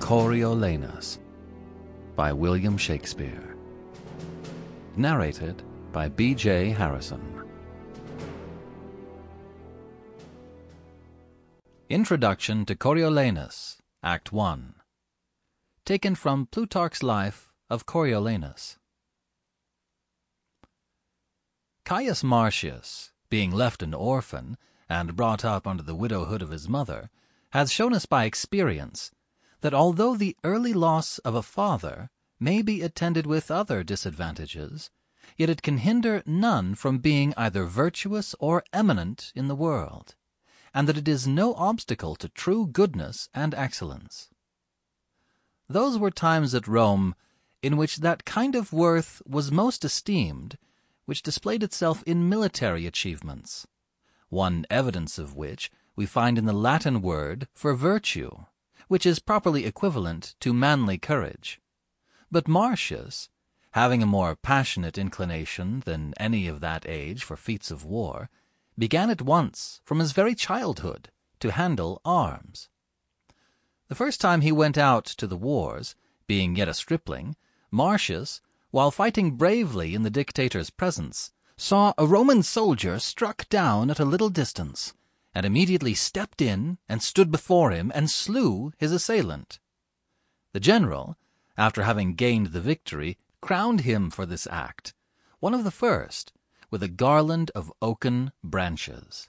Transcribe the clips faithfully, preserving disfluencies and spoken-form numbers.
Coriolanus by William Shakespeare. Narrated by B J Harrison. Introduction to Coriolanus, Act one. Taken from Plutarch's Life of Coriolanus. Caius Marcius, being left an orphan and brought up under the widowhood of his mother, has shown us by experience that although the early loss of a father may be attended with other disadvantages, yet it can hinder none from being either virtuous or eminent in the world, and that it is no obstacle to true goodness and excellence. Those were times at Rome in which that kind of worth was most esteemed which displayed itself in military achievements, one evidence of which we find in the Latin word for virtue, which is properly equivalent to manly courage. But Marcius, having a more passionate inclination than any of that age for feats of war, began at once, from his very childhood, to handle arms. The first time he went out to the wars, being yet a stripling, Marcius, while fighting bravely in the dictator's presence, saw a Roman soldier struck down at a little distance, and immediately stepped in and stood before him and slew his assailant. The general, after having gained the victory, crowned him for this act, one of the first, with a garland of oaken branches.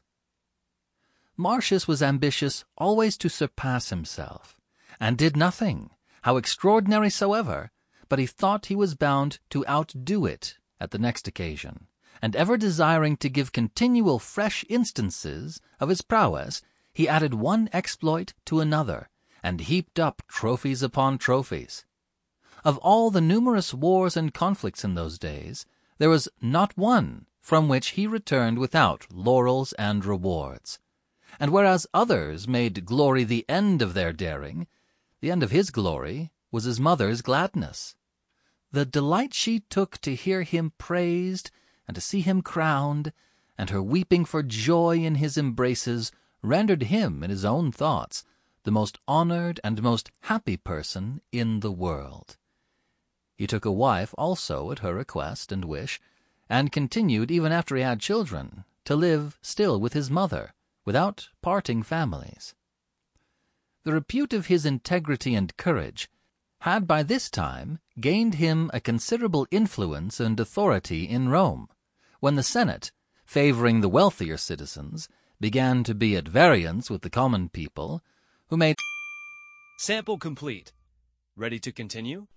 Marcius was ambitious always to surpass himself, and did nothing, how extraordinary soever, but he thought he was bound to outdo it at the next occasion, and ever desiring to give continual fresh instances of his prowess, he added one exploit to another, and heaped up trophies upon trophies. Of all the numerous wars and conflicts in those days, there was not one from which he returned without laurels and rewards. And whereas others made glory the end of their daring, the end of his glory was his mother's gladness. The delight she took to hear him praised and to see him crowned, and her weeping for joy in his embraces, rendered him, in his own thoughts, the most honored and most happy person in the world. He took a wife also at her request and wish, and continued, even after he had children, to live still with his mother, without parting families. The repute of his integrity and courage had by this time gained him a considerable influence and authority in Rome, when the Senate, favoring the wealthier citizens, began to be at variance with the common people, who made Sample complete. Ready to continue?